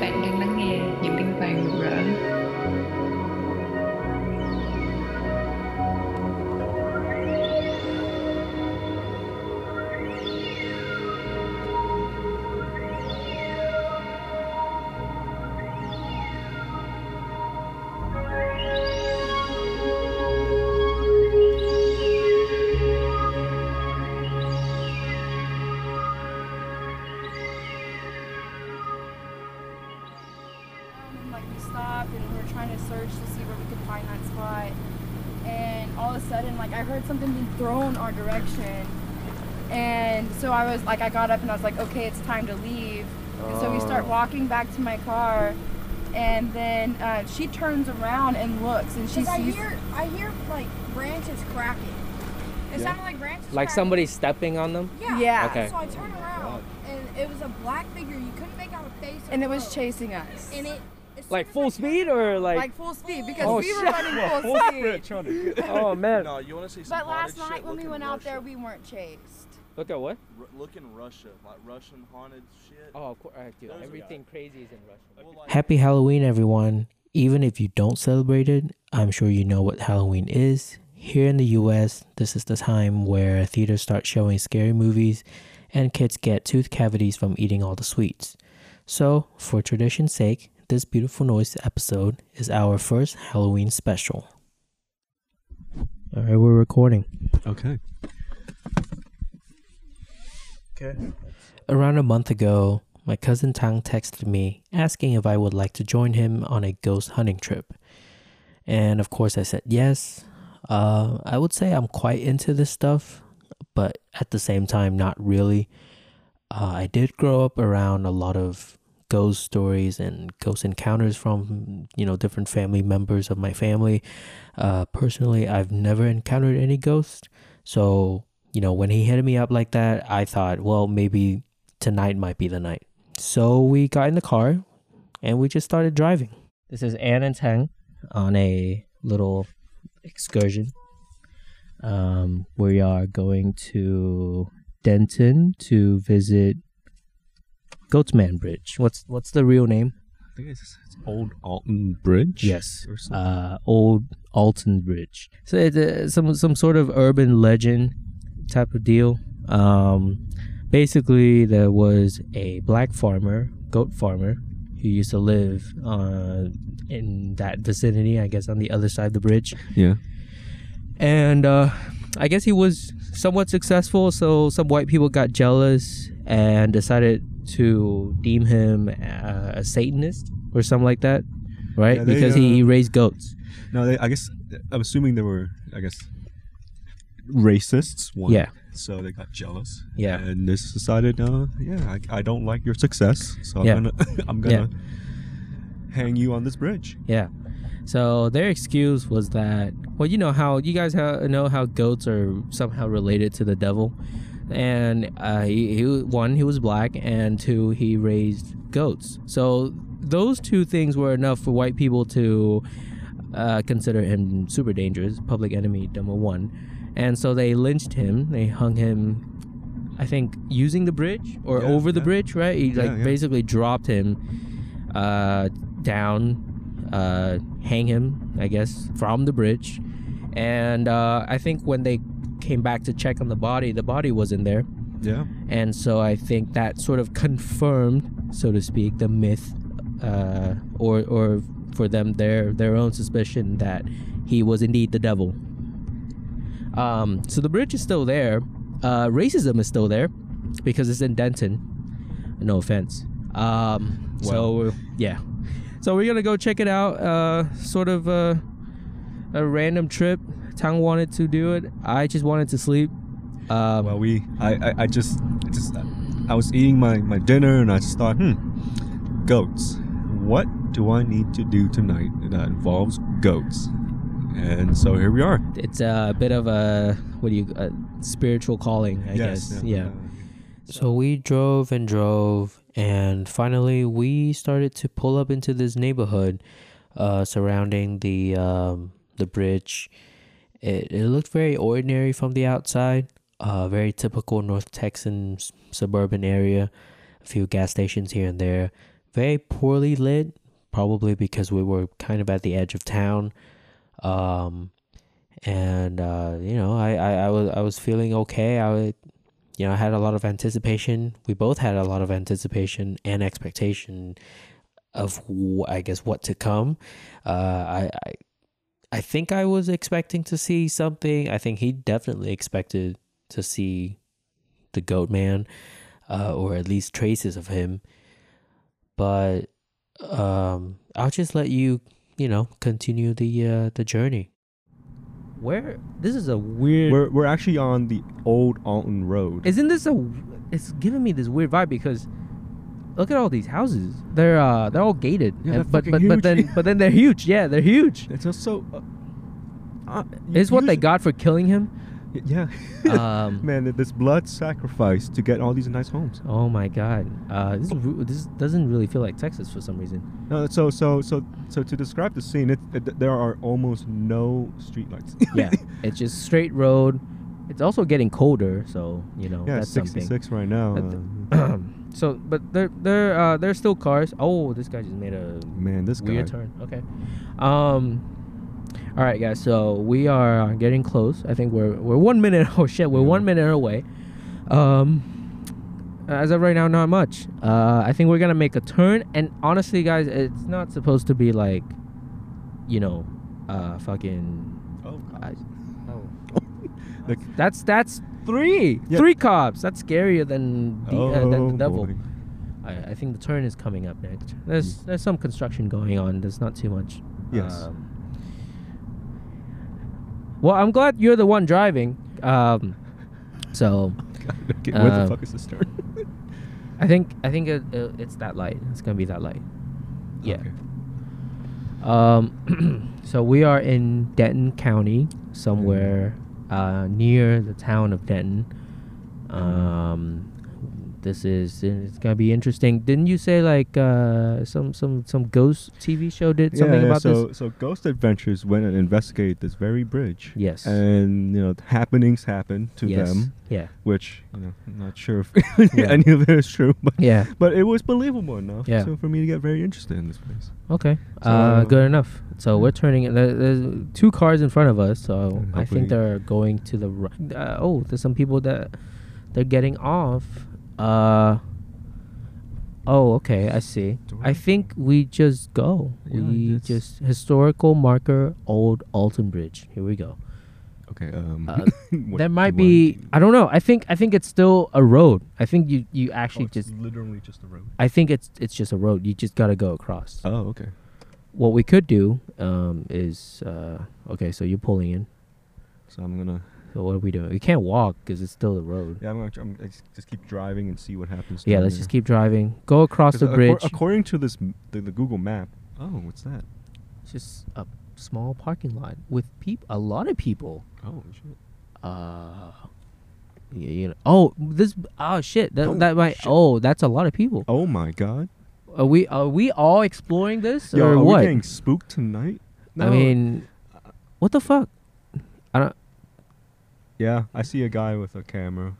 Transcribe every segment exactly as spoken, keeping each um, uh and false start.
bạn đang lắng nghe những tiếng vàng rực rỡ. Like we stopped and we were trying to search to see where we could find that spot, and all of a sudden like I heard something being thrown our direction, and so I was like I got up and I was like, okay, it's time to leave. And so we start walking back to my car, and then uh, she turns around and looks and she sees I hear I hear like branches cracking. It Yeah. sounded like branches Like cracking. somebody stepping on them? Yeah. Yeah. Okay. So I turned around and it was a black figure. You couldn't make out a face. or and it was clothes. chasing us And it as soon Like as full I speed or like, like full speed because Oh, we were shit. running full speed. oh man. No, you want to see some But last haunted night shit? when Look we in went out Russia. there, we weren't chased. Look at what? R- look in Russia, like Russian haunted shit. Oh, of course, dude, There's a everything crazy is in Russian. Well, like- Happy Halloween, everyone. Even if you don't celebrate it, I'm sure you know what Halloween is. Here in the U S, this is the time where theaters start showing scary movies and kids get tooth cavities from eating all the sweets. So, for tradition's sake, this Beautiful Noise episode is our first Halloween special. Alright, we're recording. Okay. Okay. Around a month ago, my cousin Tang texted me asking if I would like to join him on a ghost hunting trip. And of course I said yes. Uh, I would say I'm quite into this stuff, but at the same time, not really. Uh, I did grow up around a lot of ghost stories and ghost encounters from, you know, different family members of my family. Uh, personally, I've never encountered any ghosts. So, you know, when he hit me up like that, I thought, well, maybe tonight might be the night. So we got in the car and we just started driving. This is Ann and Tang on a little excursion. Um, we are going to Denton to visit Goatsman Bridge. What's what's the real name? I think it's, it's Old Alton Bridge. Yes, Or something. uh, Old Alton Bridge. So it's uh, some some sort of urban legend type of deal. Um, basically, there was a black farmer, goat farmer, who used to live uh, in that vicinity. I guess on the other side of the bridge. yeah. And uh, I guess he was somewhat successful, so some white people got jealous and decided to deem him uh, a Satanist or something like that, right? Yeah, they, because uh, he, he raised goats. No, they, I guess I'm assuming they were, I guess, racists. One. Yeah. So they got jealous. Yeah. And they decided, uh, yeah, I, I don't like your success, so I'm Yeah. gonna I'm gonna hang you on this bridge. Yeah. So their excuse was that, well, you know how you guys ha- know how goats are somehow related to the devil, and uh, he, he one he was black, and two he raised goats. So those two things were enough for white people to uh, consider him super dangerous, public enemy number one, and so they lynched him. They hung him, I think, using the bridge or Yeah, over the yeah. bridge, right? He Yeah, like yeah. basically dropped him uh, down. Uh, hang him, I guess, from the bridge. And uh, I think when they came back to check on the body, the body wasn't there. Yeah. And so I think that sort of confirmed, so to speak, the myth, uh, or or for them their their own suspicion that he was indeed the devil. Um, so the bridge is still there. Uh, racism is still there because it's in Denton. No offense. Um, so yeah. So we're gonna go check it out. Uh, sort of uh, a random trip. Tang wanted to do it. I just wanted to sleep. Um, Well, we, I, I, I just, just, I was eating my, my dinner and I just thought, hmm, goats. What do I need to do tonight that involves goats? And so here we are. it's a bit of a what do you a spiritual calling, I guess. Yeah. So we drove and drove, and finally we started to pull up into this neighborhood uh, surrounding the um, the bridge. It, it looked very ordinary from the outside, uh, very typical North Texan s- suburban area, a few gas stations here and there, very poorly lit, probably because we were kind of at the edge of town. Um, and uh, you know, I, I, I was I was feeling okay. I would, you know, I had a lot of anticipation. We both had a lot of anticipation and expectation of, wh- I guess, what to come. Uh, I, I I think I was expecting to see something. I think he definitely expected to see the Goat Man, uh, or at least traces of him. But um, I'll just let you, you know, continue the uh, the journey. Where? This is a weird. We're we're actually on the old Alton Road. Isn't this a? It's giving me this weird vibe because look at all these houses. They're uh they're all gated. Yeah, And- they're but fucking but but huge. then but then they're huge. Yeah, they're huge. It's also. Uh, uh, It's what they usually- got for killing him. Y- Yeah. Um, Man, this blood sacrifice to get all these nice homes. Oh my god. Uh, this is, ru- this doesn't really feel like Texas for some reason. No, so so so so to describe the scene, it, it there are almost no streetlights. Yeah, it's just straight road. It's also getting colder, so you know Yeah, that's something. sixty-six right now. That- uh, So, but there, there, uh, there's still cars. Oh, this guy just made a man, this weird guy. turn. Okay. Um. All right, guys. So we are getting close. I think we're we're one minute. Oh shit, we're Yeah. one minute away. Um. As of right now, not much. Uh, I think we're gonna make a turn. And honestly, guys, it's not supposed to be like, you know, uh, fucking. Oh, I, oh. Like- that's that's three Yeah. three cops. That's scarier than the uh, than the Oh, devil. boy. I, I think the turn is coming up next. There's there's some construction going on. There's not too much. Yes. Um, well, I'm glad you're the one driving. Um, so Okay, where the um, fuck is this turn? I think I think it, it, it's that light. It's gonna be that light. Yeah. Okay. Um, so we are in Denton County, somewhere uh, near the town of Denton. Um, this is it's gonna be interesting. Didn't you say like uh, some some some ghost T V show did something yeah, yeah, about so, this? So Ghost Adventures went and investigated this very bridge. Yes. And, you know, happenings happened to yes. them, Yeah. which, you know, I'm not sure if Yeah. any of it is true, but Yeah. but it was believable enough Yeah. so for me to get very interested in this place. Okay. So, uh, uh, good enough. So we're turning. There, there's two cars in front of us. So And I hopefully- think they're going to the. ri- Uh, oh, there's some people that they're getting off. Uh. Oh, okay. I see. I think we just go. Yeah, we that's- just historical marker Old Alton Bridge. Here we go. Okay. Um, Uh, what there do might you be. wanna do? I don't know. I think. I think it's still a road. I think you. You Oh, actually it's just. literally just a road. I think it's. It's just a road. You just gotta go across. Oh, okay. What we could do um, is uh, okay. So you're pulling in. So I'm gonna. So what are we doing? We can't walk because it's still the road. Yeah, I'm gonna. tr- I'm, I just, just keep driving and see what happens. Yeah, down let's there. just keep driving. Go across 'Cause the accor- bridge. according to this, m- the, the Google map. Oh, what's that? It's just a small parking lot with peop a lot of people. Oh shit. Uh, yeah, you know. Oh, this. Oh shit. That Oh, that might. shit. Oh, that's a lot of people. Oh my god. Are we are we all exploring this Yo, or are what? we getting spooked tonight? I mean, what the fuck? I don't. Yeah, I see a guy with a camera.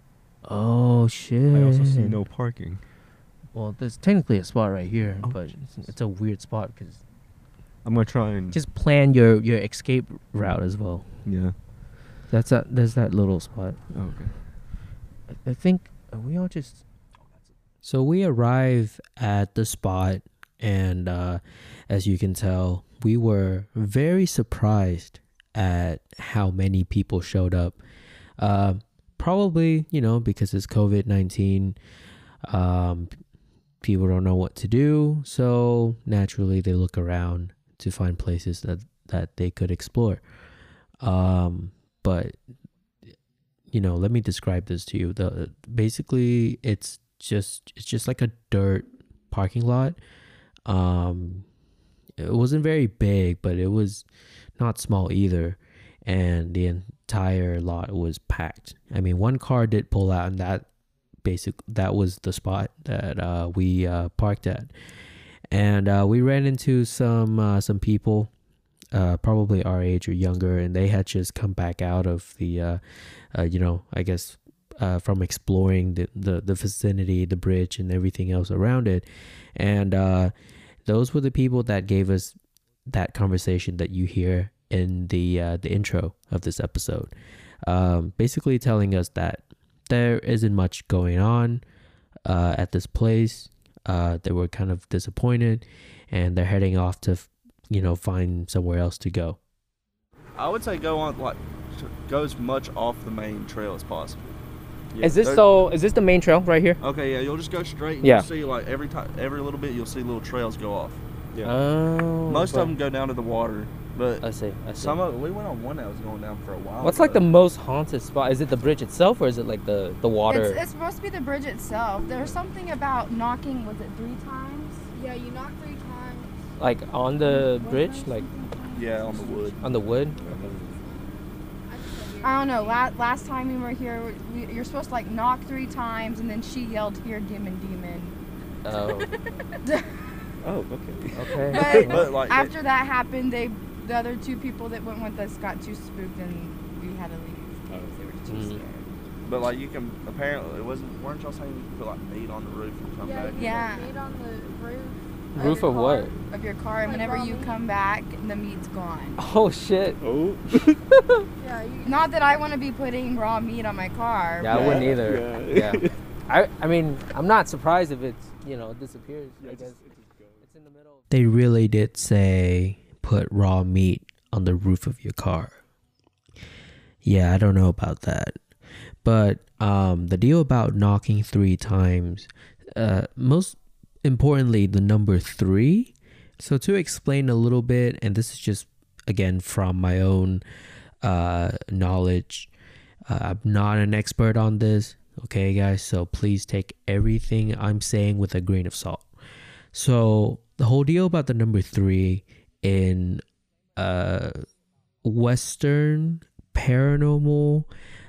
Oh shit. I also see no parking. Well, there's technically a spot right here, Oh, but it's, it's a weird spot because I'm gonna try and just plan your your escape route as well. yeah. That's that. There's that little spot. Oh, okay. I, I think are we all just. So we arrive at the spot, and uh, as you can tell, we were very surprised at how many people showed up. Uh, probably, you know, because it's COVID nineteen, um, people don't know what to do. So naturally, they look around to find places that, that they could explore. Um, but, you know, let me describe this to you. The basically, it's just it's just like a dirt parking lot. Um, it wasn't very big, but it was not small either, and the entire lot was packed. I mean, one car did pull out, and that basic that was the spot that uh, we uh, parked at, and uh, we ran into some uh, some people, uh, probably our age or younger, and they had just come back out of the, uh, uh, you know, I guess uh, from exploring the, the the vicinity, the bridge, and everything else around it. And uh, those were the people that gave us that conversation that you hear in the uh, the intro of this episode, um, basically telling us that there isn't much going on uh, at this place. Uh, they were kind of disappointed, and they're heading off to, you know, find somewhere else to go. I would say go on like go as much off the main trail as possible. Yeah, Is this there- so? Is this the main trail right here? Okay, yeah, you'll just go straight. And Yeah. You'll see like every time, every little bit, you'll see little trails go off. Yeah. Oh. Most but- of them go down to the water, but I see. I see. some of we went on one that was going down for a while. What's like the ago. most haunted spot? Is it the bridge itself, or is it like the the water? It's, it's supposed to be the bridge itself. There's something about knocking, was it three times? Yeah, you knock three times. like on the bridge, like Yeah, on the wood. on the wood. I don't know. Last, last time we were here, we, you're supposed to like knock three times, and then she yelled, "Here, demon, demon." Oh. Oh, okay. Okay. But, But, like, they- after that happened, they the other two people that went with us got too spooked, and we had to leave because they were too Mhm. scared. But like you can apparently it wasn't. Weren't y'all saying you could put like meat on the roof and come Yeah, back? you Yeah. put meat on the roof. Roof your of what? car- Of your car, and Like whenever raw you meat. come back, the meat's gone. Oh shit. Oh. Yeah, you. Not that I want to be putting raw meat on my car. Yeah, I but- wouldn't either. Yeah. Yeah. I I mean, I'm not surprised if it's, you know, disappears. I guess it's in the middle. They really did say put raw meat on the roof of your car. Yeah, I don't know about that. But um, the deal about knocking three times, uh, most importantly, the number three. So to explain a little bit, and this is just, again, from my own uh, knowledge, uh, I'm not an expert on this, okay, guys? So please take everything I'm saying with a grain of salt. So the whole deal about the number three in uh, Western paranormal,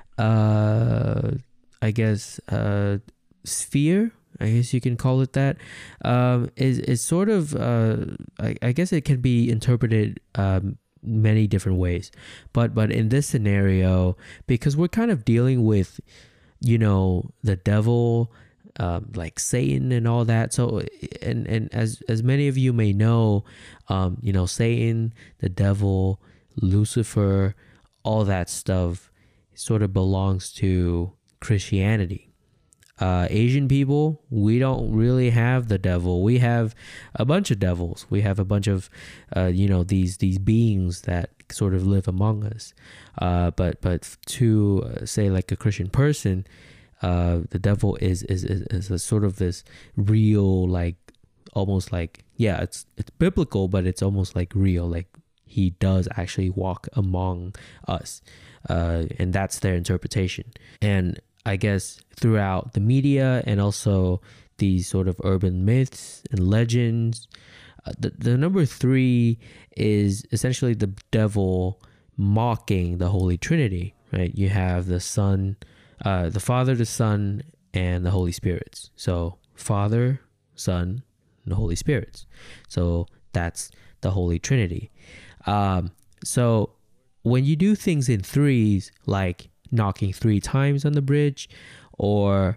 uh, I guess, uh, sphere, I guess you can call it that, um, is, is sort of, uh, I, I guess it can be interpreted um, many different ways. But, but in this scenario, because we're kind of dealing with, you know, the devil, um, like Satan and all that. So, and, and as, as many of you may know, um, you know, Satan, the devil, Lucifer, all that stuff sort of belongs to Christianity. Uh, Asian people, we don't really have the devil. We have a bunch of devils. We have a bunch of, uh, you know, these these beings that sort of live among us. Uh, but but to uh, say like a Christian person, uh, the devil is is is, is a sort of this real, like almost like, yeah, it's it's biblical, but it's almost like real, like he does actually walk among us, uh, and that's their interpretation. And I guess throughout the media and also these sort of urban myths and legends, uh, the, the number three is essentially the devil mocking the Holy Trinity, right? You have the Son, uh, the Father, the Son, and the Holy Spirits. So Father, Son, and the Holy Spirits. So that's the Holy Trinity. Um, so when you do things in threes, like knocking three times on the bridge, or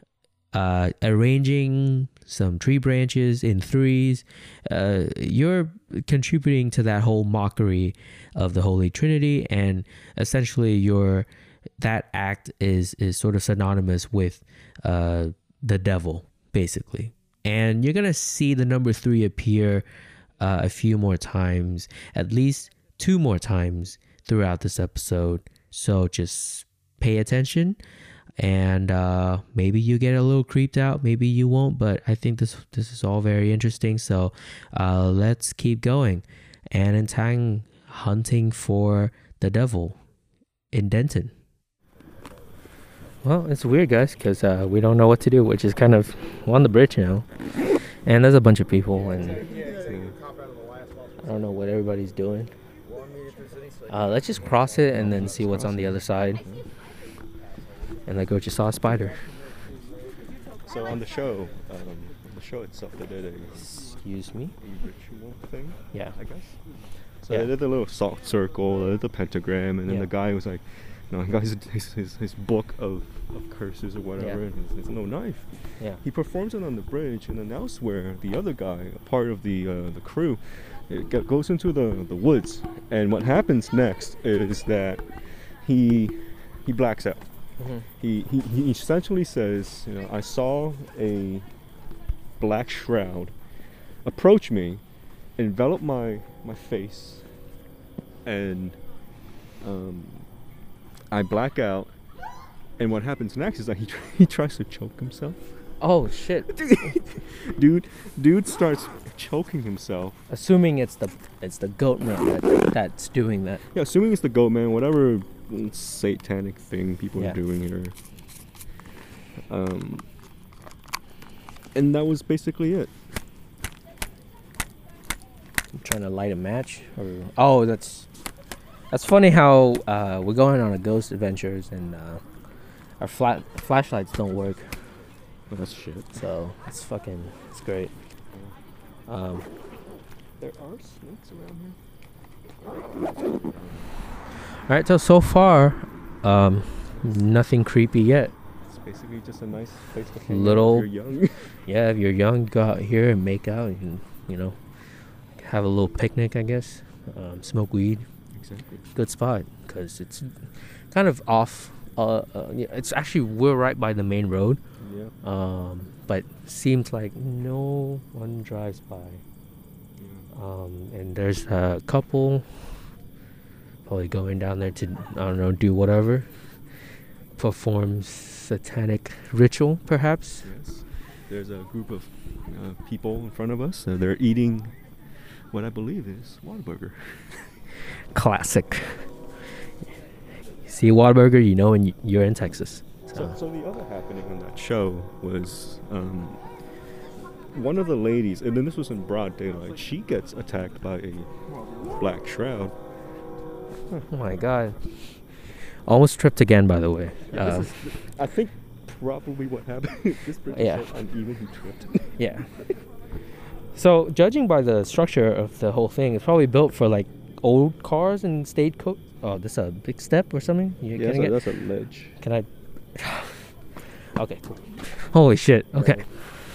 uh, arranging some tree branches in threes, uh, you're contributing to that whole mockery of the Holy Trinity, and essentially your that act is is sort of synonymous with uh, the devil, basically. And you're gonna see the number three appear uh, a few more times, at least two more times throughout this episode. So just pay attention, and uh, maybe you get a little creeped out, maybe you won't, but I think this this is all very interesting. So uh, let's keep going. Ann and Tang hunting for the devil in Denton. Well, it's weird, guys, because uh, we don't know what to do, which is kind of we're on the bridge now, and there's a bunch of people, and I don't know what everybody's doing. Uh, let's just cross it and then see what's on the other side. And like, go just saw a spider. So on the show, um, on the show itself, they did a, Excuse me. a ritual thing, Yeah. I guess. So Yeah. they did the little salt circle, they did the pentagram, and then Yeah. the guy was like you know, he got his his, his, his book of, of curses or whatever, Yeah. and his, his no knife. Yeah. He performs it on the bridge, and then elsewhere, the other guy, a part of the uh, the crew, it go- goes into the the woods. And what happens next is that he he blacks out. Mhm. He, he he essentially says, you know, I saw a black shroud approach me, envelop my my face, and um, I black out. And what happens next is that he tr- he tries to choke himself. Oh shit. dude dude starts choking himself. Assuming it's the it's the goat man that, that's doing that. Yeah, assuming it's the goat man, whatever satanic thing people Yeah. are doing here. Um, and that was basically it. I'm trying to light a match. Or oh, that's that's funny how uh, we're going on a ghost adventures and uh, our flat flashlights don't work. Well, that's shit. So it's fucking it's great. Um, There are snakes around here. all right, so so far, um, nothing creepy yet. It's basically just a nice place to hang out Little- if you're young. Yeah, if you're young, go out here and make out. You can, you know, have a little picnic, I guess. Um, smoke weed. Exactly. Good spot because it's kind of off. Uh, uh, yeah, it's actually we're right by the main road. Yeah. Um, but seems like no one drives by. yeah. Um, and there's a couple probably going down there to I don't know do whatever, perform satanic ritual perhaps. Yes. There's a group of uh, people in front of us. Uh, they're eating what I believe is Whataburger. Classic. See a Whataburger, you know, and y- you're in Texas. So, So, so the other happening on that show was um, one of the ladies, and then this was in broad daylight. She gets attacked by a black shroud. oh my god. Almost tripped again, by the way. Yeah, Uh, this is, I think probably what happened. This bridge Yeah. is so uneven. He tripped. yeah. So, judging by the structure of the whole thing, it's probably built for like old cars and state coach. Oh, this a big step or something? You Yeah, getting that's a, it? that's a ledge. Can I? Okay, cool. Holy shit. Okay.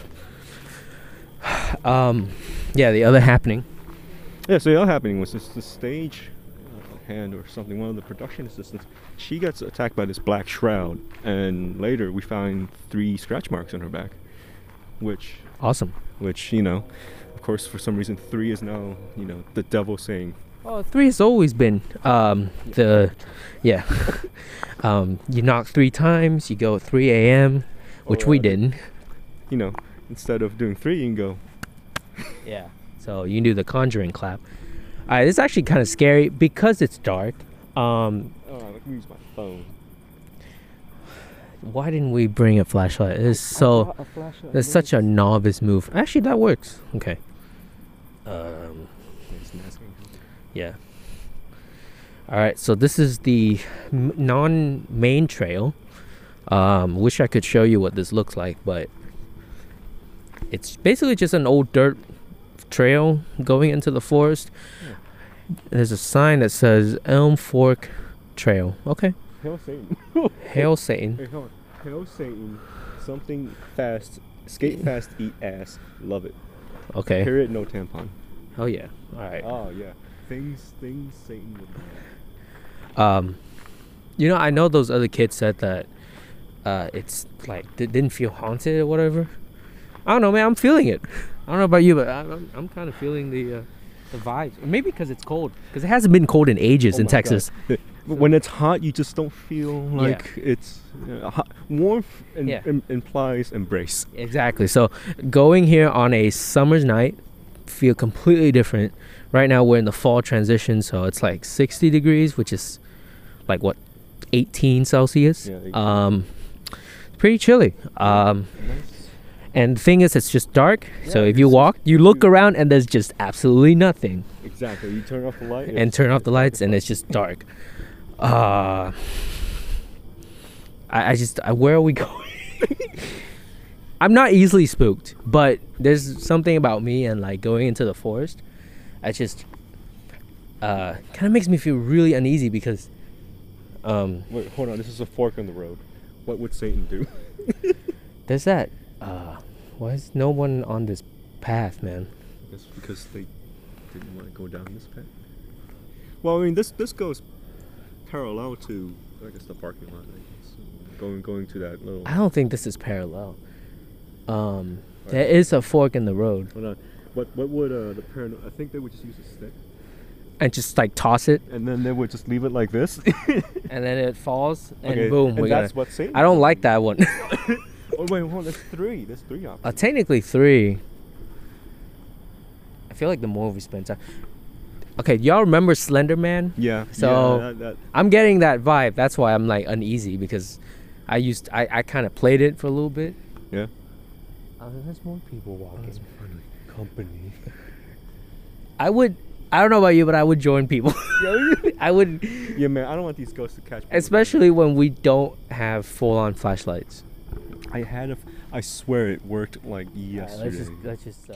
Um, yeah, the other happening. Yeah, so the other happening was this the stage uh, hand or something. One of the production assistants, she gets attacked by this black shroud, and later we find three scratch marks on her back, which, Awesome. which you know, of course, for some reason, three is now you know the devil saying, Oh, three has always been um the, yeah. um, you knock three times. You go at three a.m., which Or, we uh, didn't. you know, instead of doing three, you can go. Yeah. So you can do the conjuring clap. Uh, it's actually kind of scary because it's dark. Um, Oh, let me use my phone. why didn't we bring a flashlight? It's so it's such a novice move. Actually, that works. Okay. Um, yeah. All right. So this is the m- non-main trail. Um, wish I could show you what this looks like, but it's basically just an old dirt trail going into the forest. There's a sign that says Elm Fork Trail. Okay. Hail Satan. Hail Satan. Hey, hold on. Hail Satan. Something fast. Skate fast, eat ass. Love it. Okay. Period. No tampon. Oh yeah. All right. Oh yeah. Things, things Satan would do. Um, you know, I know those other kids said that uh, it's like they didn't feel haunted or whatever. I don't know, man. I'm feeling it. I don't know about you, but I, I'm I'm kind of feeling the uh, the vibes. Or maybe because it's cold. Because it hasn't been cold in ages Oh in my Texas. God. But when it's hot, you just don't feel like it's uh, hot. Warmth in, Yeah. im- implies embrace. Exactly. So going here on a summer's night feel completely different. Right now we're in the fall transition, so it's like sixty degrees, which is like what, eighteen Celsius. Yeah, eighteen. Um, pretty chilly. Um, and the thing is, it's just dark. so Yeah, if you it's walk, just- you look you- around, and there's just absolutely nothing. Exactly. You turn off the light And turn off the lights, and it's just dark. Uh, I, I just, I, where are we going? I'm not easily spooked, but there's something about me and like going into the forest. I just uh, kind of makes me feel really uneasy because Um, Wait, hold on. This is a fork in the road. What would Satan do? there's that. Uh, why is no one on this path, man? It's because they didn't want to go down this path. Well, I mean, this this goes parallel to, I guess, the parking lot. I guess. Going going to that little. I don't think this is parallel. Um, Right. there is a fork in the road, Hold on. What what would uh, the parent? I think they would just use a stick, and just like toss it, and then they would just leave it like this. and then it falls, and Okay, boom, and we're that's gonna. what Satan. I don't like that one. Oh wait, hold on. There's three. There's three options. Uh, technically three. I feel like the more we spend time. Okay, y'all remember Slender Man? Yeah. So- yeah, that, that, I'm getting that vibe. That's why I'm like uneasy because I used I, I kind of played it for a little bit. yeah. Oh, there's more people walking. Company. I would. I don't know about you, but I would join people. I would, Yeah, man. I don't want these ghosts to catch me. especially when we don't have full-on flashlights. I had a. f- I swear it worked like yesterday. let's just let's just. Uh,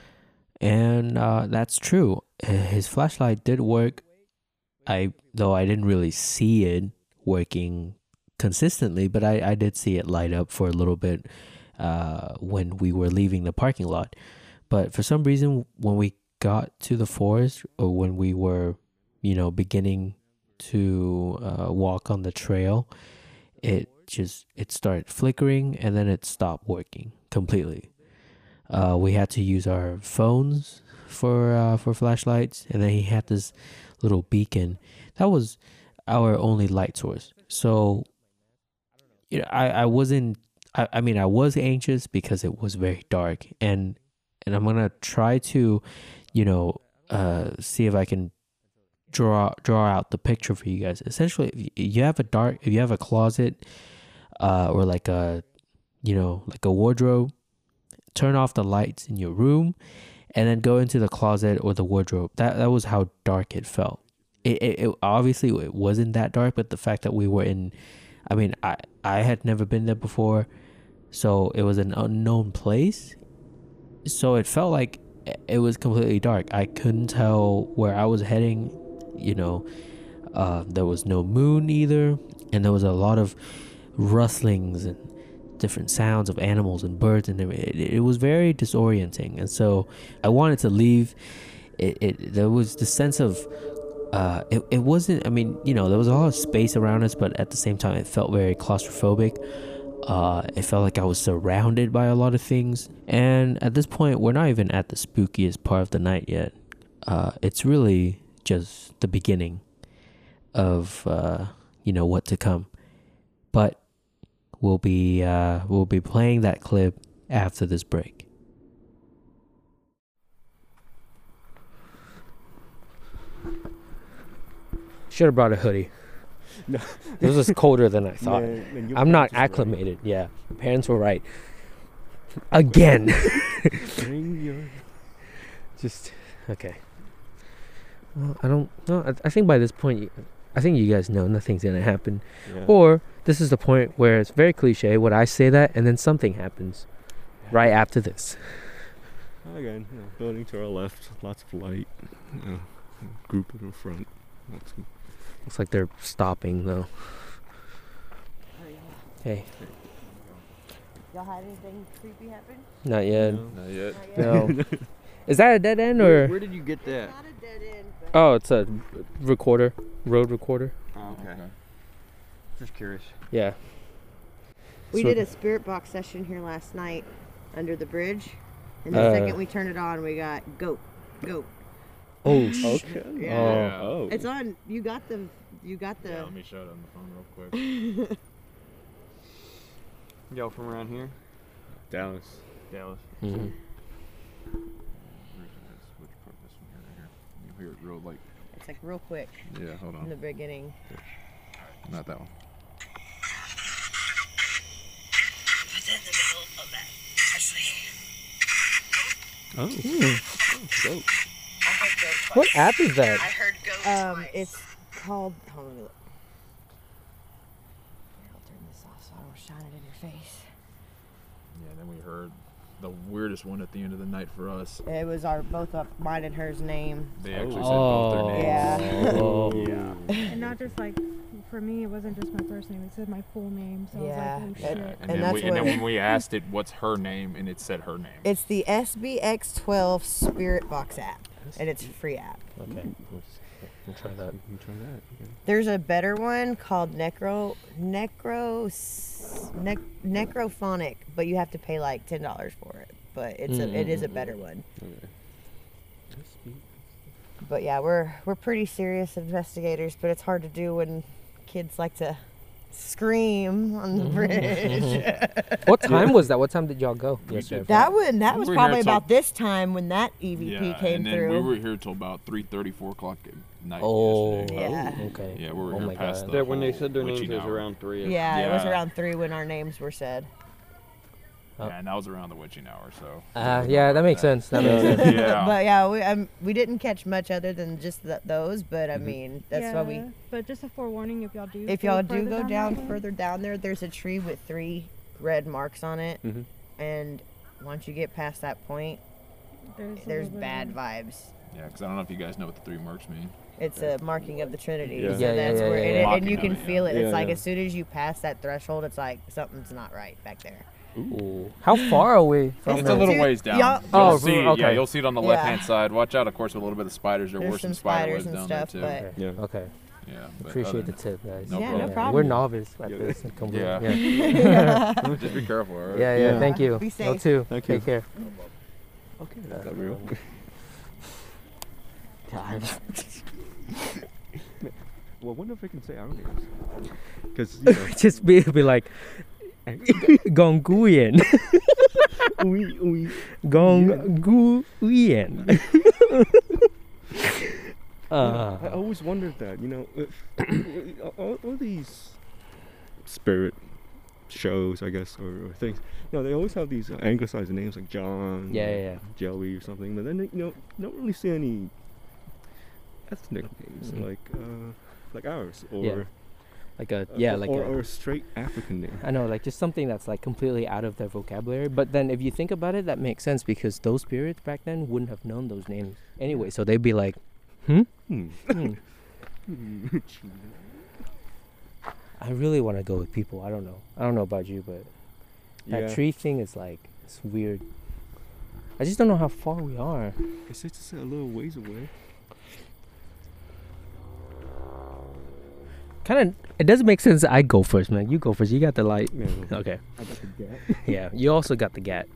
And uh, that's true. Uh, His flashlight did work. I though I didn't really see it working consistently, but I, I did see it light up for a little bit uh, when we were leaving the parking lot. But for some reason, when we got to the forest, or when we were, you know, beginning to uh, walk on the trail, it just it started flickering and then it stopped working completely. Uh, we had to use our phones for uh, for flashlights, and then he had this little beacon. That was our only light source. So, you know, I, I wasn't. I, I mean, I was anxious because it was very dark, and and I'm gonna try to, you know, uh, see if I can draw draw out the picture for you guys. Essentially, if y- you have a dark, if you have a closet, uh, or like a, you know, like a wardrobe, turn off the lights in your room, and then go into the closet or the wardrobe. That that was how dark it felt. It, it, it obviously it wasn't that dark, but the fact that we were in, I mean, I I had never been there before, so it was an unknown place. So it felt like it was completely dark. I couldn't tell where I was heading. You know, uh, there was no moon either, and there was a lot of rustlings and different sounds of animals and birds, and it, it was very disorienting. And so I wanted to leave. It, it there was the sense of uh it, it wasn't, I mean, you know, there was a lot of space around us, but at the same time it felt very claustrophobic. Uh it felt like I was surrounded by a lot of things, and at this point we're not even at the spookiest part of the night yet. Uh it's really just the beginning of uh you know what to come. But We'll be uh, we'll be playing that clip after this break. Should have brought a hoodie. No. This was colder than I thought. Man, man, your I'm not parents were right. acclimated. Yeah, parents were right. Again. Bring your. Just okay. Well, I don't know. I, I think by this point, you- I think you guys know nothing's gonna happen. Yeah. Or this is the point where it's very cliche. Would I say that, and then something happens right after this? Again, you know, building to our left, lots of light. You know, group in the front. Lots of- Looks like they're stopping though. Hey, Y'all had anything creepy happen? not yet. Not yet. No. Is that a dead end Where, or? where did you get that? Not a dead end, but Oh, it's a recorder, road recorder. Oh, okay. Just curious. Yeah. we So- did a spirit box session here last night under the bridge. And the Uh. second we turned it on, we got goat, goat. Oh, sh- Okay. Yeah. Oh. It's on. You got the. You got the. Yeah, let me show it on the phone real quick. Y'all from around here? Dallas. Dallas. mhm. Which part? This one here, right here. You hear it real like. It's like real quick Yeah, hold in the on. beginning. Not that one. It's in the middle of that. Actually, Oh. Hmm. Goat. I heard goat twice. What app is that? heard goat. Um, it's called. Hold on. Let me look. Here, I'll turn this off so I don't shine it in your face. Yeah, then we heard the weirdest one at the end of the night for us. It was our both of mine and hers name. They actually Oh. said both their names. Yeah. Oh. Yeah. And not just like for me, it wasn't just my first name. It said my full name. So Yeah, I was like, that- oh shit. And And, then, that's we, and then what- when we asked it, what's her name, and it said her name. It's the S B X twelve Spirit Box app, and it's a free app. Okay. Let's, let's try that. You try that. Okay. There's a better one called Necro Necro nec, Necrophonic, but you have to pay like ten dollars for it. But it's a it is a better one. Okay. But yeah, we're we're pretty serious investigators, but it's hard to do when kids like to scream on the bridge. What time was that? What time did y'all go? We yesterday? did. That one that We was were probably here till- about this time when that E V P yeah, came and then through. we were here till about three thirty, four o'clock at night Oh, yesterday. Yeah. okay. Yeah, we were oh here my past God. the That when they whole said their witching names was hour. around three. yeah, it was Yeah. around three when our names were said. Oh. Yeah, and that was around the witching hour, so. Uh, yeah, that makes sense. That makes sense. Yeah. But yeah, we um, we didn't catch much other than just th- those. But I mean, that's yeah, why we. But just a forewarning, if y'all do. If go y'all do further go that down way, further down there, there's a tree with three red marks on it, Mhm. and once you get past that point, there's, a there's little bit bad of- vibes. Yeah, because I don't know if you guys know what the three marks mean. It's a marking of the Trinity. Yeah. So Yeah, yeah, that's yeah, where yeah, it, yeah. and you Mocking can of it, feel it. yeah. It's Yeah, like yeah. as soon as you pass that threshold, it's like something's not right back there. Ooh. How far away from It's the a little Dude, ways down. y'all- You'll Oh, see, okay. Yeah, you'll see it on the Yeah. left-hand side. Watch out, of course, with a little bit of spiders. There There's were some, some spider spiders webs and down stuff, there, but too. Yeah. Okay. Yeah, but Appreciate other the tip, guys. No Yeah, no problem. problem. We're novice at Yeah. this. Completely. Yeah. Yeah. than- Just be careful, all right? Yeah, yeah, Yeah. Thank you. Be You safe. too. Thank Take you. care. Okay, that's not real. Well, I wonder if I can say our names. Because, you know, Just be be like Gonguyen. we, we, Gonguyen. I Uh, always wondered that, you know, if all, all these spirit shows, I guess, or, or things, you know, they always have these uh, anglicized names like John, Yeah, or yeah, yeah. Joey or something, but then, they, you know, don't really see any ethnic names Mhm. like uh, like ours, or Yeah, like a uh, yeah, or, like or, a, or a straight African name. I know, like just something that's like completely out of their vocabulary. But then if you think about it, that makes sense because those spirits back then wouldn't have known those names anyway. So they'd be like, hmm. Hmm. Hmm. I really want to go with people. I don't know. I don't know about you, but that Yeah. tree thing is like it's weird. I just don't know how far we are. It's just a little ways away. Kind of, it doesn't make sense. I go first, man. You go first. You got the light. Yeah. Okay. I got the gap. Yeah. You also got the gat.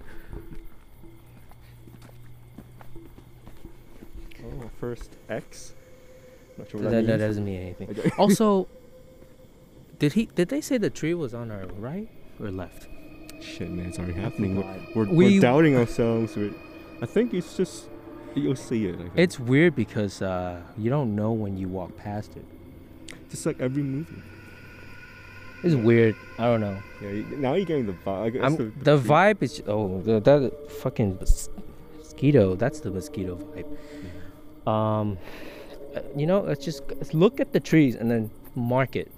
Oh, first X. Not sure That, what that, that, means. doesn't mean anything. Okay. Also, did he? Did they say the tree was on our right or left? Shit, man, it's already happening. We're, forgot. we're, We- we're doubting ourselves. We're, I think it's just you'll see it. I think. It's weird because uh, you don't know when you walk past it. just like every movie. It's weird. I don't know. Yeah, you- now you're getting the vibe. I guess I'm, the, the vibe is oh the, that fucking mos- mosquito. That's the mosquito vibe. Um, uh, you know, let's just let's look at the trees and then mark it.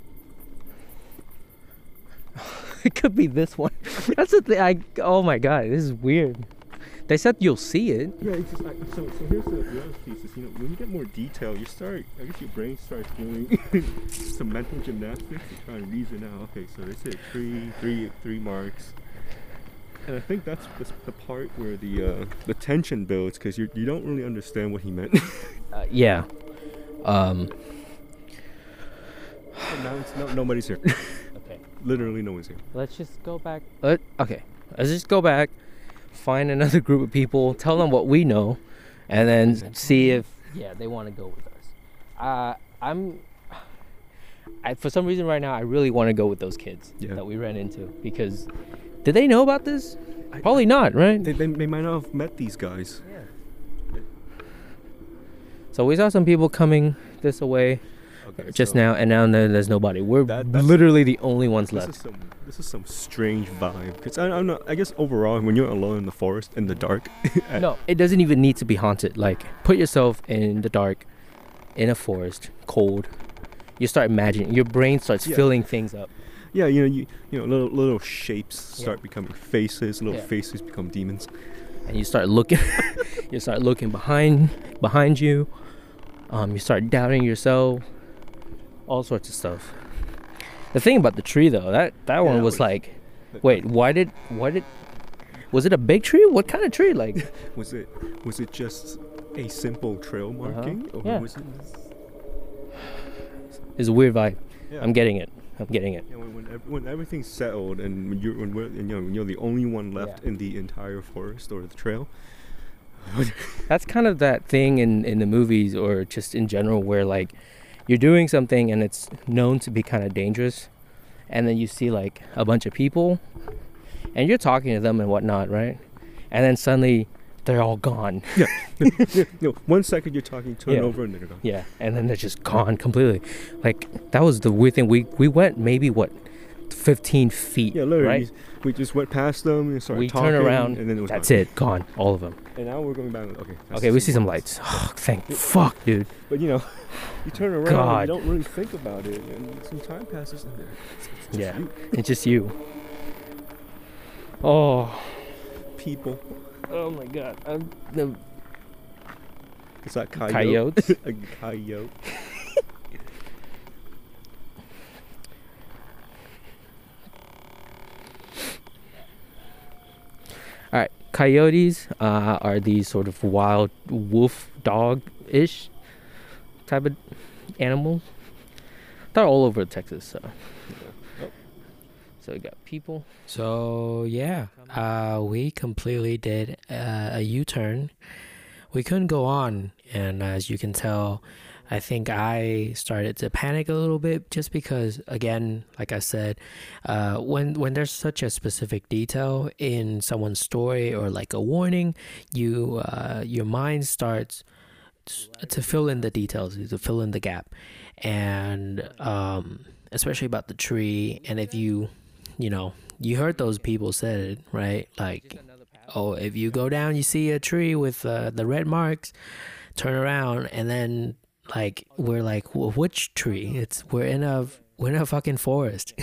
It could be this one. That's the thing. I oh my god, this is weird. They said you'll see it. Yeah, it's just like, so. So here's the, the other piece: is you know when you get more detail, you start. I guess your brain starts doing some mental gymnastics to try and reason out. Okay, so they said three, three, three marks, and I think that's the, the part where the uh, the tension builds because you you don't really understand what he meant. Uh, yeah. Um. And now it's no, nobody's here. Okay. Literally, no one's here. Let's just go back. Let, okay. Let's just go back. Find another group of people. Tell them what we know, and then see if yeah they want to go with us. Uh, I'm. I for some reason right now I really want to go with those kids Yeah. that we ran into because did they know about this? Probably not, right? They, they, they might not have met these guys. So we saw some people coming this way Okay, just so now, and now there- there's nobody. We're That- that's- literally the only ones This left. is some this is some strange vibe because I, I don't know. I guess overall, when you're alone in the forest in the dark, at- No, it doesn't even need to be haunted. Like, put yourself in the dark, in a forest, cold. You start imagining. Your brain starts Yeah. filling things up. yeah, you know, you you know, little little shapes start Yeah. becoming faces. Little Yeah. faces become demons. And you start looking. You start looking behind behind you. Um, you start doubting yourself. all sorts of stuff. The thing about the tree though, that that one that was was- like, wait, why did why did was it a big tree? What kind of tree? Like, Was it was it just a simple trail marking, or Yeah. was it? it's a weird vibe. Yeah. I'm getting it. I'm getting it. Yeah, when when, ev- when everything's settled and when you're when, we're, and, you know, when you're the only one left Yeah. in the entire forest or the trail. That's kind of that thing in in the movies or just in general where like you're doing something and it's known to be kind of dangerous, and then you see like a bunch of people and you're talking to them and whatnot, right? And then suddenly they're all gone. Yeah. No, one second you're talking, turn Yeah. over and they're gone. Yeah, and then they're just gone completely. Like that was the weird thing. We we went maybe what, fifteen feet. Yeah, literally. right? We just went past them and started We talking. turn around. and then it was That's gone. it. Gone. All of them. And now we're going back. Okay. I Okay, we see some lights. Oh, thank fuck, dude. But you know, you turn around God. and you don't really think about it, and some time passes. And it's, it's just Yeah, you. it's just you. Oh, People. oh my God. I'm, the Is that coyote? coyotes. A coyote. All right, coyotes uh, are these sort of wild wolf dog-ish type of animals. They're all over Texas, so. So we got people. So yeah, uh, we completely did uh, a U-turn. We couldn't go on, and as you can tell, I think I started to panic a little bit just because, again, like I said, uh, when when there's such a specific detail in someone's story or like a warning, you uh, your mind starts to fill in the details, to fill in the gap, and um, especially about the tree. And if you, you know, you heard those people said it, right? Like, oh, if you go down, you see a tree with uh, the red marks, turn around, and then like we're like, "Wh- which tree? It's we're in a we're in a fucking forest.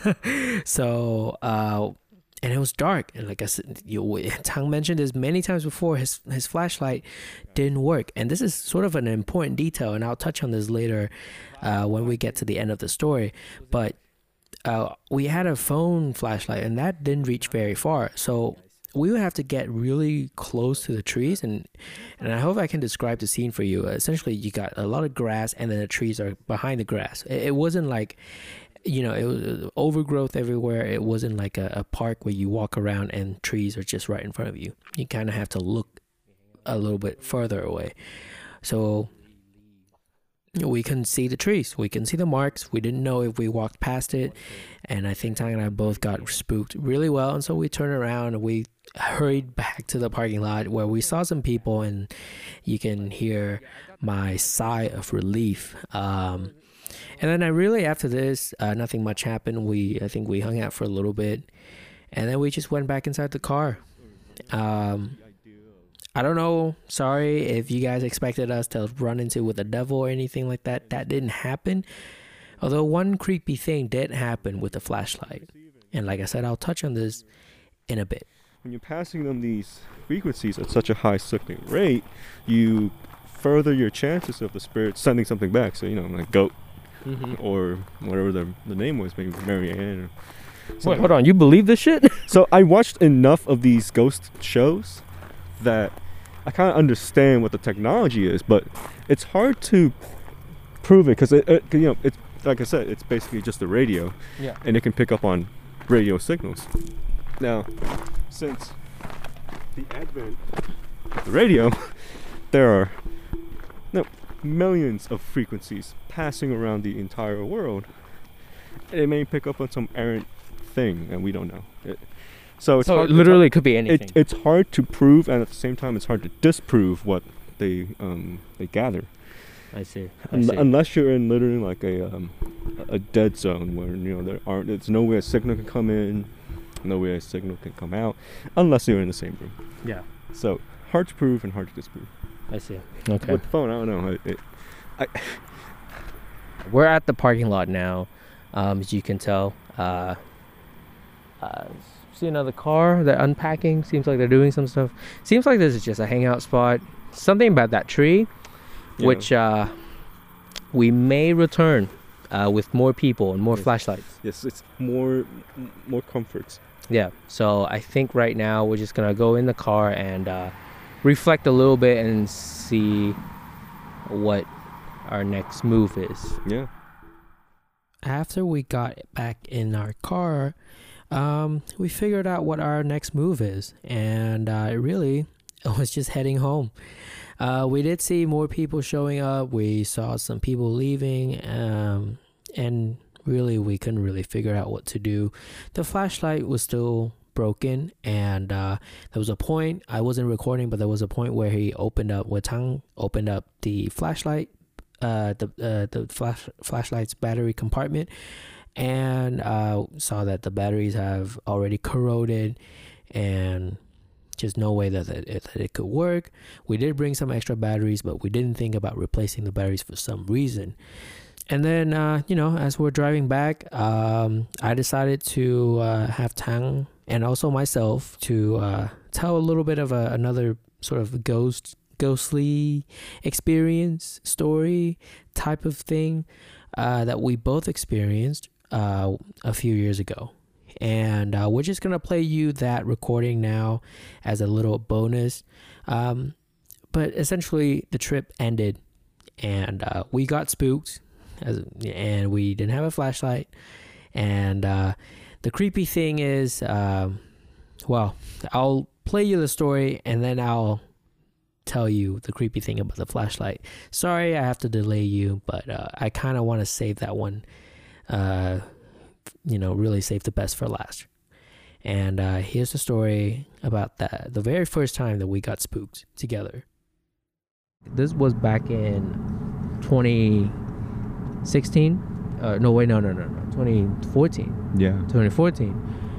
So uh, and it was dark, and like I said, you Tang mentioned this many times before. His his flashlight didn't work, and this is sort of an important detail, and I'll touch on this later uh, when we get to the end of the story. But uh, we had a phone flashlight, and that didn't reach very far, so we would have to get really close to the trees, and and I hope I can describe the scene for you. Uh, essentially, you got a lot of grass, and then the trees are behind the grass. It, it wasn't like, you know, it was overgrowth everywhere. It wasn't like a, a park where you walk around and trees are just right in front of you. You kind of have to look a little bit further away. So we couldn't see the trees. We couldn't see the marks. We didn't know if we walked past it. And I think Tang and I both got spooked really well. And so we turned around and we hurried back to the parking lot where we saw some people, and you can hear my sigh of relief. Um, and then I really, after this, uh, nothing much happened. We, I think we hung out for a little bit, and then we just went back inside the car. Um, I don't know. Sorry if you guys expected us to run into with a devil or anything like that. That didn't happen. Although one creepy thing did happen with the flashlight. And like I said, I'll touch on this in a bit. When you're passing them these frequencies at such a high cycling rate, you further your chances of the spirit sending something back. So, you know, like goat or whatever the, the name was, maybe Marianne. Or Wait, hold on. You believe this shit? So I watched enough of these ghost shows that I kind of understand what the technology is, but it's hard to prove it because it, it, you know, it's like I said, it's basically just a radio, Yeah. and it can pick up on radio signals. Now, since the advent of the radio, there are no millions of frequencies passing around the entire world. It may pick up on some errant thing, and we don't know. It, so it's So hard, it literally it's could be hard, anything. it, it's hard to prove, and at the same time, it's hard to disprove what they um, they gather. I see. I Un- see. unless you're in literally like a um, a dead zone where you know there aren't, there's no way a signal can come in, no way a signal can come out, unless you're in the same room. Yeah. So hard to prove and hard to disprove. I see. Okay. With the phone, I don't know. It, it, I We're at the parking lot now, um, as you can tell. Uh, uh, see another car. They're unpacking. Seems like they're doing some stuff. Seems like this is just a hangout spot. Something about that tree, Yeah. which uh, we may return uh, with more people and more Yes. flashlights. Yes, it's more m- more comforts. Yeah. So I think right now we're just gonna go in the car and uh, reflect a little bit and see what our next move is. Yeah. After we got back in our car, um, we figured out what our next move is, and uh, really, it was just heading home. Uh, we did see more people showing up. We saw some people leaving, um, and really, we couldn't really figure out what to do. The flashlight was still broken, and uh, there was a point. I wasn't recording, but there was a point where he opened up. Wei Tang opened up the flashlight. Uh, the uh, the flash flashlight's battery compartment, and uh, saw that the batteries have already corroded, and just no way that it, that it could work. We did bring some extra batteries, but we didn't think about replacing the batteries for some reason. And then, uh, you know, as we're driving back, um, I decided to uh, have Tang and also myself to uh, tell a little bit of a, another sort of ghost. ghostly experience story type of thing uh, that we both experienced uh, a few years ago. And uh, we're just going to play you that recording now as a little bonus. Um, but essentially, the trip ended and uh, we got spooked as, and we didn't have a flashlight. And uh, the creepy thing is, um, well, I'll play you the story and then I'll tell you the creepy thing about the flashlight. Sorry I have to delay you, but uh, I kind of want to save that one, uh, you know, really save the best for last. And uh, here's the story about that, the very first time that we got spooked together. This was back in twenty sixteen. Uh, no, wait, no, no, no, no. twenty fourteen. Yeah. twenty fourteen.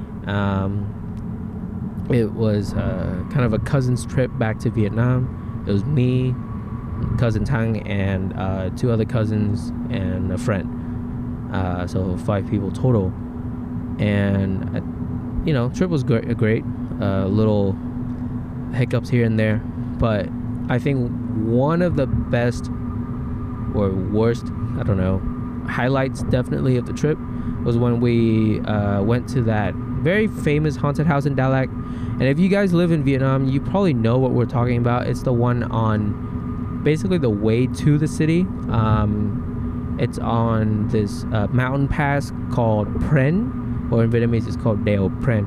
Um, it was uh, kind of a cousin's trip back to Vietnam. It was me, cousin Tang, and uh, two other cousins and a friend. Uh, so five people total. And, uh, you know, trip was great. great. Uh, little hiccups here and there. But I think one of the best or worst, I don't know, highlights definitely of the trip was when we uh, went to that very famous haunted house in Dalat. And if you guys live in Vietnam, you probably know what we're talking about. It's the one on basically the way to the city. Um, it's on this uh, mountain pass called Pren, or in Vietnamese it's called Deo Pren.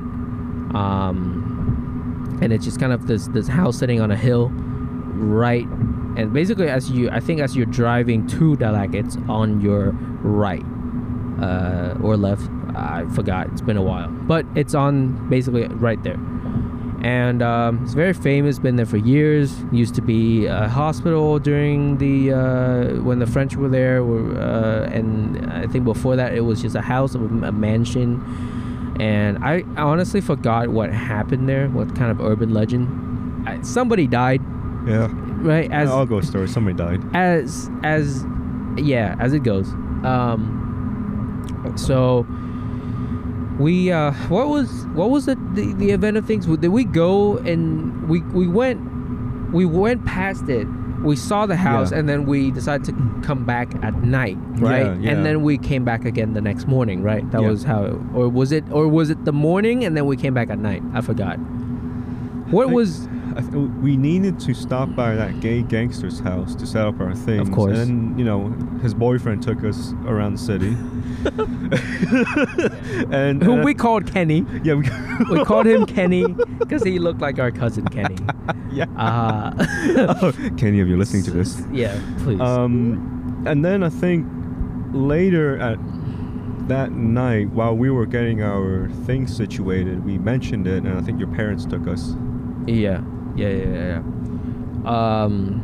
Um, and it's just kind of this this house sitting on a hill, right. And basically, as you, I think as you're driving to Dalat, it's on your right uh, or left. I forgot. It's been a while, but it's on basically right there. And um, it's very famous. Been there for years. Used to be a hospital during the uh, when the French were there. Were, uh, and I think before that it was just a house, a, a mansion. And I honestly forgot what happened there. What kind of urban legend? I, somebody died. Yeah. Right. As I'll go story. Somebody died. As as yeah, as it goes. Um. So. We uh, what was what was the, the the event of things? Did we go and we we went we went past it? We saw the house, Yeah. and then we decided to come back at night, right? Yeah, yeah. And then we came back again the next morning, right? That Yeah. was how, it, or was it, or was it the morning and then we came back at night? I forgot. What I- was? I th- we needed to stop by that gay gangster's house to set up our things. Of course. And, you know, his boyfriend took us around the city. and Who uh, we called Kenny. Yeah, we, We called him Kenny because he looked like our cousin Kenny. yeah. Uh, Oh, Kenny, if you're listening to this. yeah, please. Um, and then I think later at that night, while we were getting our things situated, we mentioned it, and I think your parents took us. Yeah, yeah, yeah, yeah. yeah. Um.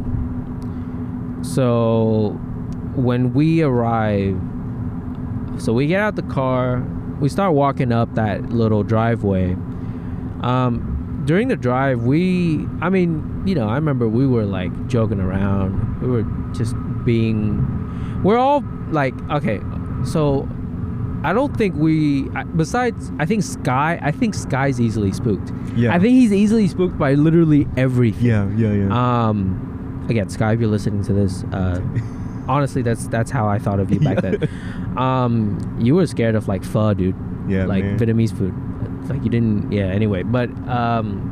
So when we arrive, so we get out the car, we start walking up that little driveway. Um, during the drive, we, I mean, you know, I remember we were like joking around. We were just being, we're all like, okay, so I don't think we, I- besides, I think Sky, I think Sky's easily spooked. Yeah. I think he's easily spooked by literally everything. Yeah, yeah, yeah. Um, again, Sky, if you're listening to this, uh, honestly, that's that's how I thought of you back then. Um, you were scared of like pho, dude. Yeah, like man. Vietnamese food. Like you didn't. Yeah. Anyway, but um,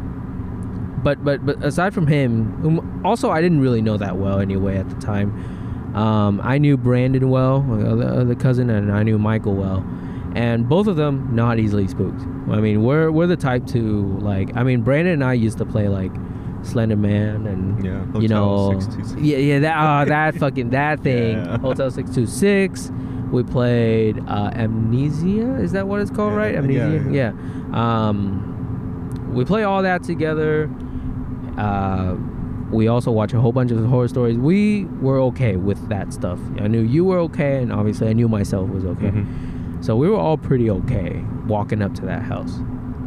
but but but aside from him, whom also I didn't really know that well anyway at the time. Um, I knew Brandon well, the other cousin, and I knew Michael well. And both of them not easily spooked. I mean, we're we're the type to like. I mean, Brandon and I used to play like Slender Man and Yeah, you know, Hotel six two six. yeah, yeah, that uh, that fucking that thing, Yeah. Hotel Six Two Six. We played uh, Amnesia. Is that what it's called, Yeah, right? yeah, Amnesia. yeah. Yeah. Um, we play all that together. Uh, we also watch a whole bunch of horror stories. We were okay with that stuff. I knew you were okay, and obviously I knew myself was okay. Mhm. So we were all pretty okay walking up to that house.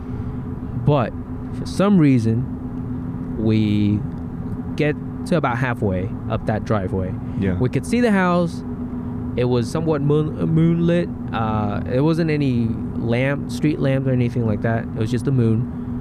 But for some reason, we get to about halfway up that driveway. Yeah. We could see the house. It was somewhat moon, uh, moonlit. Uh, it wasn't any lamp, street lamps or anything like that. It was just the moon.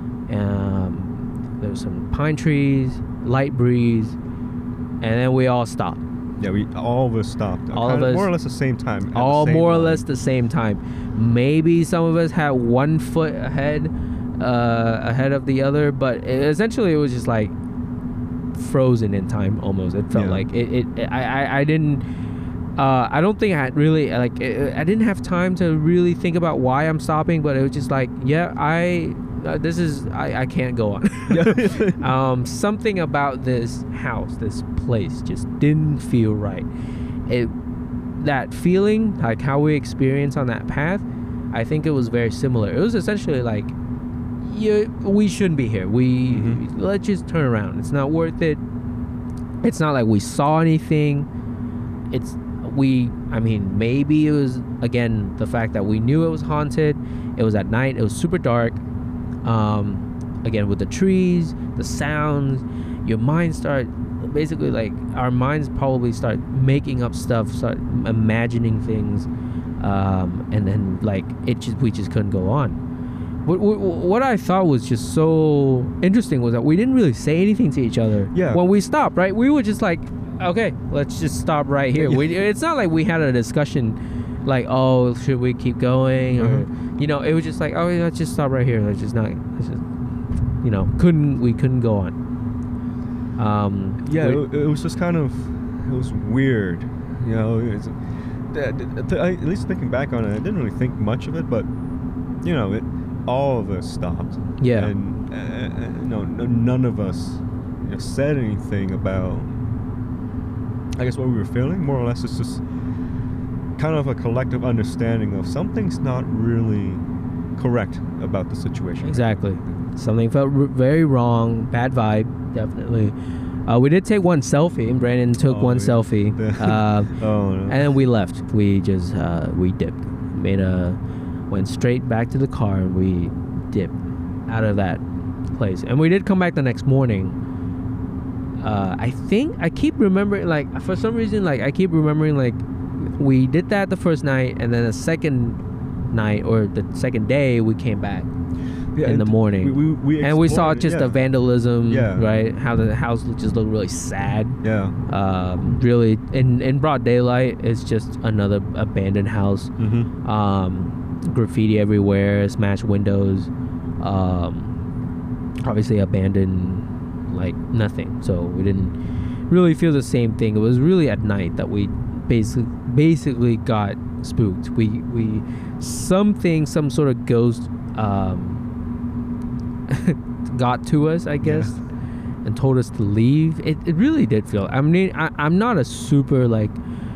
Um, there was some pine trees, light breeze, and then we all stopped. Yeah, we all of us stopped. All Kind of us- more or less the same time. at the All same more or line. less the same time. Maybe some of us had one foot ahead, uh, ahead of the other, but it, essentially it was just like frozen in time almost. It felt Yeah. like it. it, it I, I I didn't. Uh, I don't think I had really like. It, I didn't have time to really think about why I'm stopping, but it was just like, yeah, I. Uh, this is I, I can't go on. um, something about this house, this place, just didn't feel right. It that feeling, like how we experienced on that path, I think it was very similar. It was essentially like, yeah, we shouldn't be here. We Mhm. let's just turn around. It's not worth it. It's not like we saw anything. It's we. I mean, maybe it was again the fact that we knew it was haunted. It was at night. It was super dark. Um, again with the trees, the sounds, your mind start basically like our minds probably start making up stuff, start imagining things, um, and then like it just we just couldn't go on. What, what, what I thought was just so interesting was that we didn't really say anything to each other. Yeah. When we stopped, right? We were just like, okay, let's just stop right here. We, it's not like we had a discussion like, oh, should we keep going? Or, Mhm. you know, it was just like, oh, yeah, let's just stop right here. Let's just not, let's just, you know, couldn't, we couldn't go on. Um, Yeah, we- it, it was just kind of, it was weird, you know. It's, th- th- th- I, at least thinking back on it, I didn't really think much of it, but you know, it, all of us stopped. Yeah. And uh, uh, no, no, none of us you know, said anything about, I guess, what we were feeling. More or less, it's just kind of a collective understanding of something's not really correct about the situation. Exactly. Something felt r- very wrong. Bad vibe, definitely. Uh, we did take one selfie, and Brandon took Oh, one yeah. selfie. The- uh, Oh, no. and then we left. We just uh, we dipped, made a went straight back to the car, and we dipped out of that place. And we did come back the next morning. Uh, I think I keep remembering, like for some reason, like I keep remembering, like we did that the first night, and then the second night or the second day we came back. Yeah, in the and morning. we, we, we And we saw explored it, just yeah. the vandalism, Yeah. right? How the house looked, just looked really sad. Yeah. Um, really, in, in broad daylight, it's just another abandoned house. Mm-hmm. Um, graffiti everywhere, smashed windows. Um, obviously abandoned, like nothing. So we didn't really feel the same thing. It was really at night that we basically basically got spooked. We we something, some sort of ghost. Um, got to us, I guess, Yeah. and told us to leave. It, it really did feel. I mean, I, I'm not a super like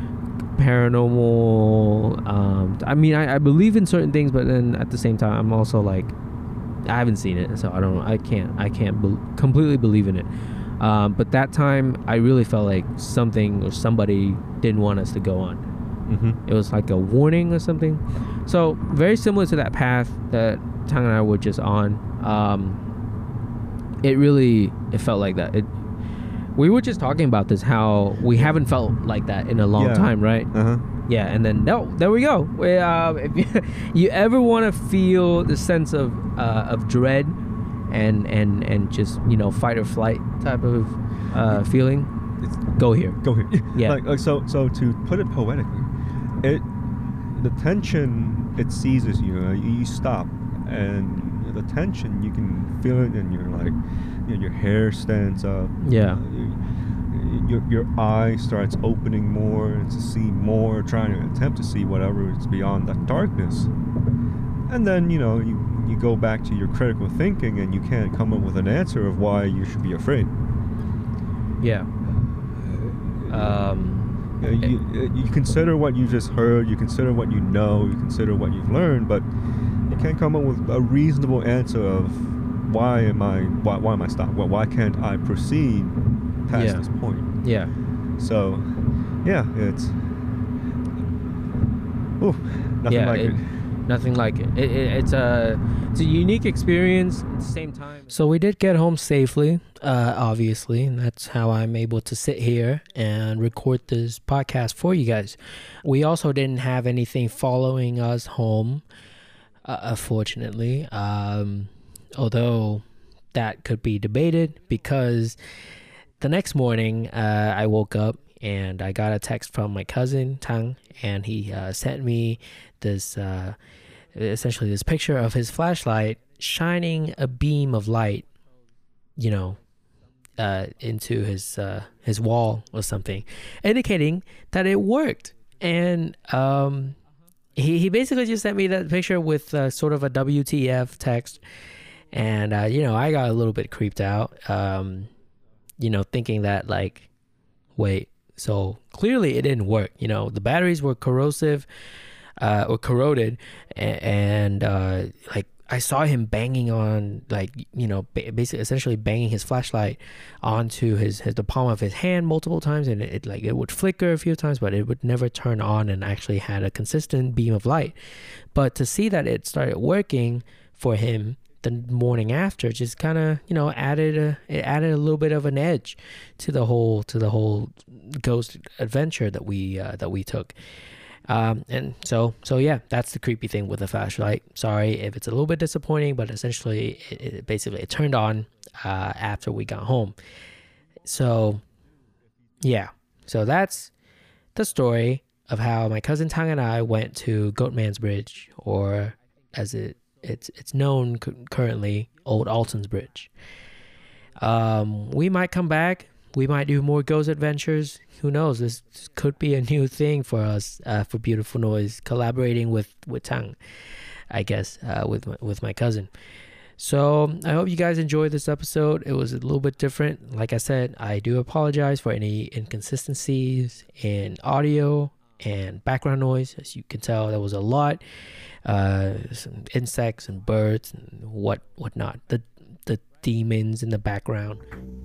paranormal. Um, I mean, I, I believe in certain things, but then at the same time, I'm also like, I haven't seen it, so I don't. I can't. I can't be- completely believe in it. Um, but that time, I really felt like something or somebody didn't want us to go on. Mm-hmm. It was like a warning or something. So very similar to that path that Tang and I were just on. Um, it really, it felt like that. It, we were just talking about this, how we haven't felt like that in a long Yeah. time, right? Uh-huh. Yeah, and then no, there we go. We, uh, if you, you ever want to feel the sense of uh, of dread and and and just, you know, fight or flight type of uh, feeling, it's Go here. go here. Yeah. Like, like so so to put it poetically, it the tension it seizes you. Uh, you, you stop, and the tension you can feel it, and you're like, you know, your hair stands up. Yeah. Uh, you, your your eye starts opening more to see more, trying to attempt to see whatever is beyond that darkness. And then, you know, you, you go back to your critical thinking and you can't come up with an answer of why you should be afraid. Yeah. Um, You, know, you, you consider what you just heard, you consider what you know, you consider what you've learned, but you can't come up with a reasonable answer of why am I why, why am I stopped? Well, why can't I proceed past Yeah. this point? yeah. So, yeah, it's ooh, nothing Yeah, like it- it. Nothing like it. It, it. It's a it's a unique experience at the same time. So we did get home safely, uh, obviously, and that's how I'm able to sit here and record this podcast for you guys. We also didn't have anything following us home, uh, unfortunately, um, although that could be debated because the next morning uh, I woke up and I got a text from my cousin, Tang, and he uh, sent me this... Uh, essentially this picture of his flashlight shining a beam of light, you know, uh, into his uh, his wall or something, indicating that it worked. And um, he he basically just sent me that picture with uh, sort of a W T F text, and uh, you know, I got a little bit creeped out, um, you know, thinking that like, wait, so clearly it didn't work. You know, the batteries were corrosive. Uh, or corroded, and, and uh, like I saw him banging on, like, you know, ba- basically essentially banging his flashlight onto his, his the palm of his hand multiple times, and it, it like it would flicker a few times, but it would never turn on and actually had a consistent beam of light. But to see that it started working for him the morning after just kind of, you know, added a it added a little bit of an edge to the whole to the whole ghost adventure that we uh, that we took. Um, and so, so yeah, that's the creepy thing with the flashlight. Sorry if it's a little bit disappointing, but essentially it, it basically it turned on, uh, after we got home. So yeah, so that's the story of how my cousin Tang and I went to Goatman's Bridge, or as it, it's, it's known c- currently, Old Alton's Bridge. Um, we might come back. We might do more ghost adventures. Who knows? This could be a new thing for us, uh, for Beautiful Noise, collaborating with, with Tang, I guess, uh, with my, with my cousin. So I hope you guys enjoyed this episode. It was a little bit different. Like I said, I do apologize for any inconsistencies in audio and background noise. As you can tell, there was a lot, uh, some insects and birds and what whatnot. The the demons in the background.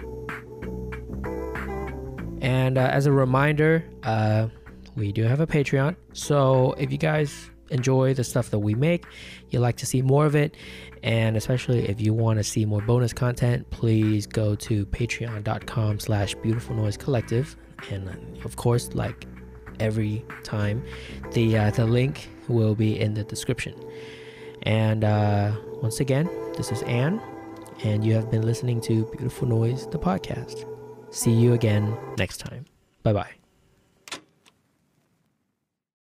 And uh, as a reminder, uh, we do have a Patreon. So if you guys enjoy the stuff that we make, you like to see more of it, and especially if you want to see more bonus content, please go to patreon.com slash beautiful noise collective. And uh, of course, like every time, the uh, the link will be in the description. And uh, once again, this is Anne, and you have been listening to Beautiful Noise, the podcast. See you again next time. Bye bye.